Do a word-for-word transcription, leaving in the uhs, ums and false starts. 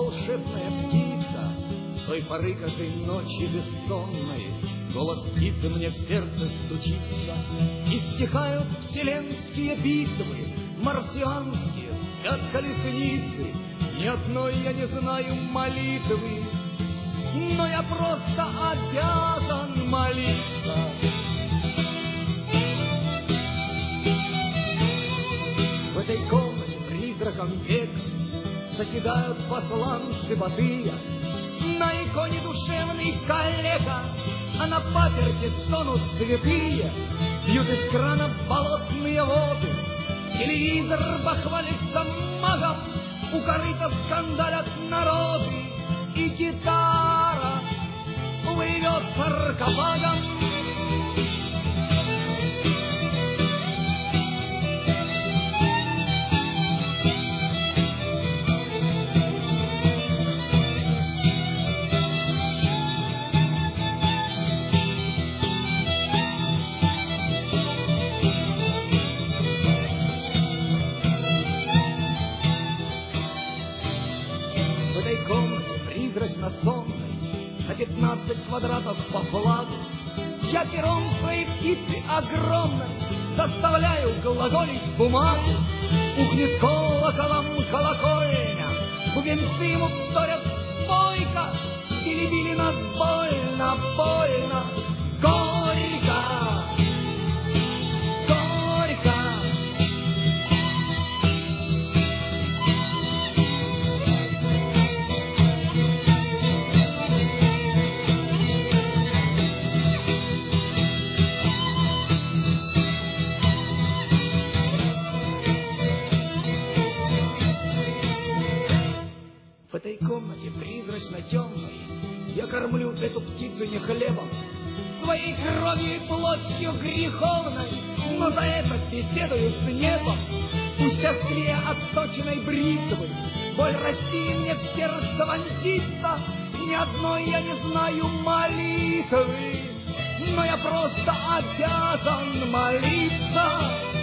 волшебная птица, с той поры каждой ночи бессонной голос птицы мне в сердце стучится. И стихают вселенские битвы, марсианские спят колесницы. Ни одной я не знаю молитвы, но я просто обязан молиться. В этой комнате призраком века заседают посланцы Батыя. На иконе душевный калека, а на паперте стонут святые. Бьют из крана болотные воды, телевизор бахвалится магом, у корыта скандалят народы, и гитара плывет саркофагом. Сонной, на пятнадцать квадратов по флагу, я пером своей птицы огромной заставляю глаголить бумагу. Ухнет колоколом колокольня, бубенцы ему вторят бойко, били-били нас больно, больно, горько, горько. В этой комнате призрачно темной я кормлю эту птицу не хлебом, своей кровью и плотью греховной, но за это беседую с небом. Пусть острее отточенной бритвы боль России мне в сердце вонзится. Ни одной я не знаю молитвы, но я просто обязан молиться.